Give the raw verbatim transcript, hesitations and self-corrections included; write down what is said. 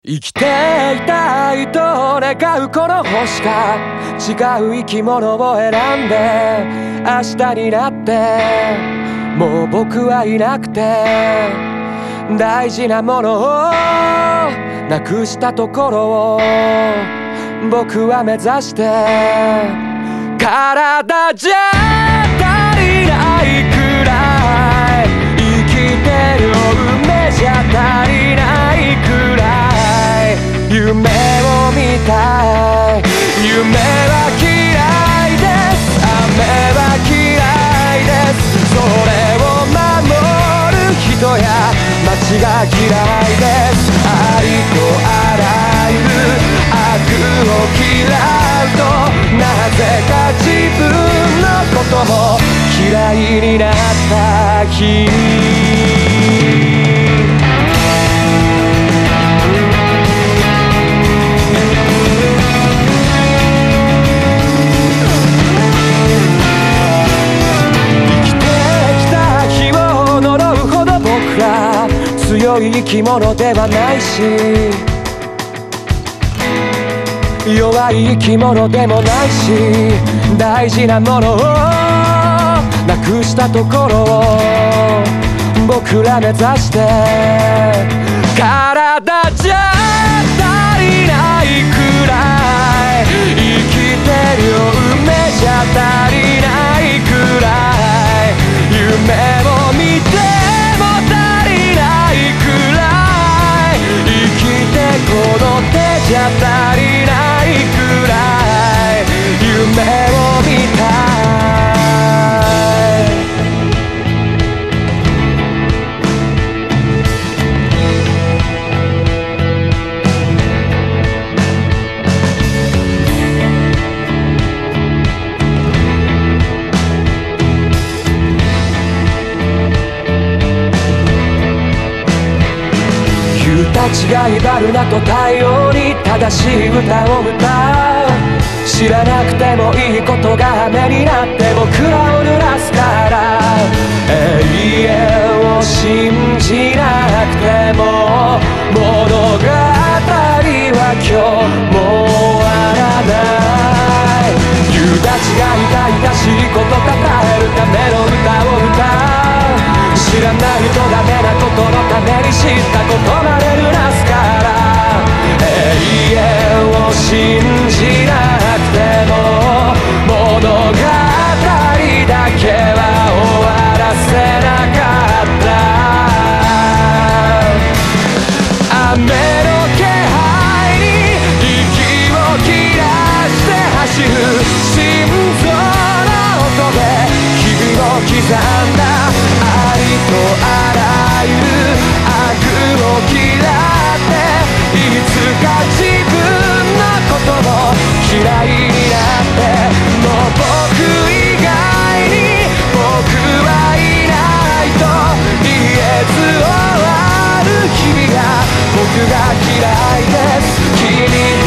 生きていたいと願うこの星が違う生き物を選んで明日になってもう僕はいなくて大事なものをなくしたところを僕は目指して体じゃ足りないくらい生きてる夢じゃ足りないくらい夢を見たい夢は嫌いです雨は嫌いですそれを守る人や街が嫌いですありとあらゆる悪を嫌うとなぜか自分のことも嫌いになった日強い生き物ではないし弱い生き物でもないし大事なものをなくしたところを僕ら目指して体じゃ足りないくらい生きてる夢じゃ足りないくらい夢を見てこの手じゃ足りないくらい夢を見たいたちが威張るなと太陽に正しい歌を歌う知らなくてもいいことが雨になって僕らを濡らすから永遠を信じなくても物語は今日も終わらない夕立が痛々しいこと語るための歌を歌う知らないとダメなことのために知ったことまで濡らすから永遠を信じなくても物語だけは終わらせなかった雨の気配に息を切らして走る心臓の音で日々を刻んだありとあらゆる悪を嫌っていつか自分のことも嫌いになってもう僕以外に僕はいないと言えず終わる日々が僕が嫌いです君